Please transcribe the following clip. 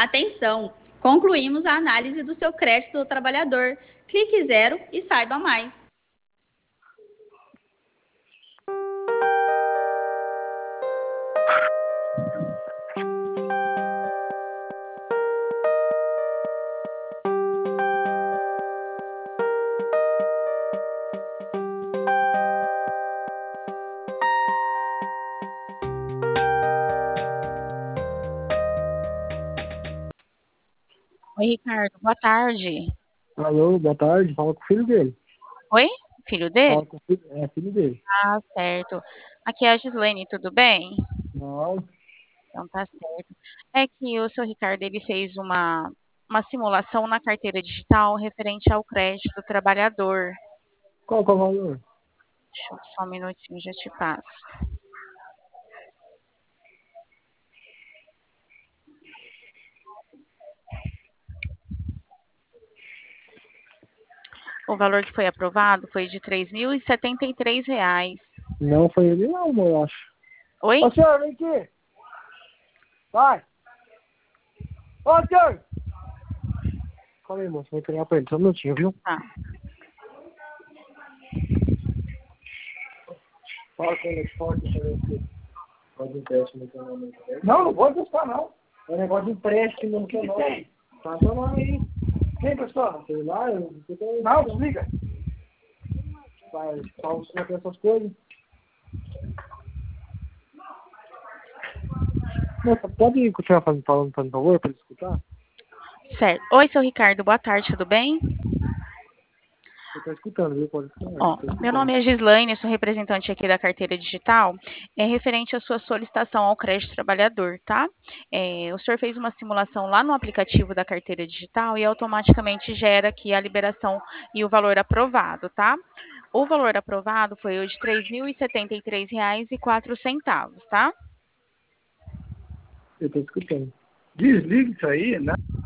Atenção! Concluímos a análise do seu crédito do trabalhador. Clique 0 e saiba mais. Oi, Ricardo, boa tarde. Alô, boa tarde. Fala com o filho dele. Oi? Filho dele? Fala com o filho, filho dele. Ah, certo. Aqui é a Gislaine, tudo bem? Não. Então tá certo. É que o seu Ricardo, ele fez uma simulação na carteira digital referente ao crédito do trabalhador. Qual que é o valor? Deixa eu só um minutinho, já te passo. O valor que foi aprovado foi de R$ 3.073. Não foi ele não, amor, eu acho. Oi? Ô, senhor, vem aqui. Vai. Ô, senhor. Calma aí, moço. Vou entregar pra ele. Só um minutinho, viu? Tá. Fala com ele forte. Pode empréstimo no teu nome. Não, não vou emprestar, não. É negócio de empréstimo no teu nome. Tá teu nome aí. Quem emprestou? Sei lá, Não, desliga. Vai, fala sobre essas coisas. Moça, pode continuar falando, por favor, para ele escutar? Certo. Oi, seu Ricardo, boa tarde, tudo bem? Você está escutando, viu? Pode falar. Ó, meu nome é Gislaine, sou representante aqui da carteira digital, é referente à sua solicitação ao crédito trabalhador, tá? O senhor fez uma simulação lá no aplicativo da carteira digital e automaticamente gera aqui a liberação e o valor aprovado, tá? O valor aprovado foi o de R$ 3.073,04, tá? Eu estou escutando. Desliga isso aí, né?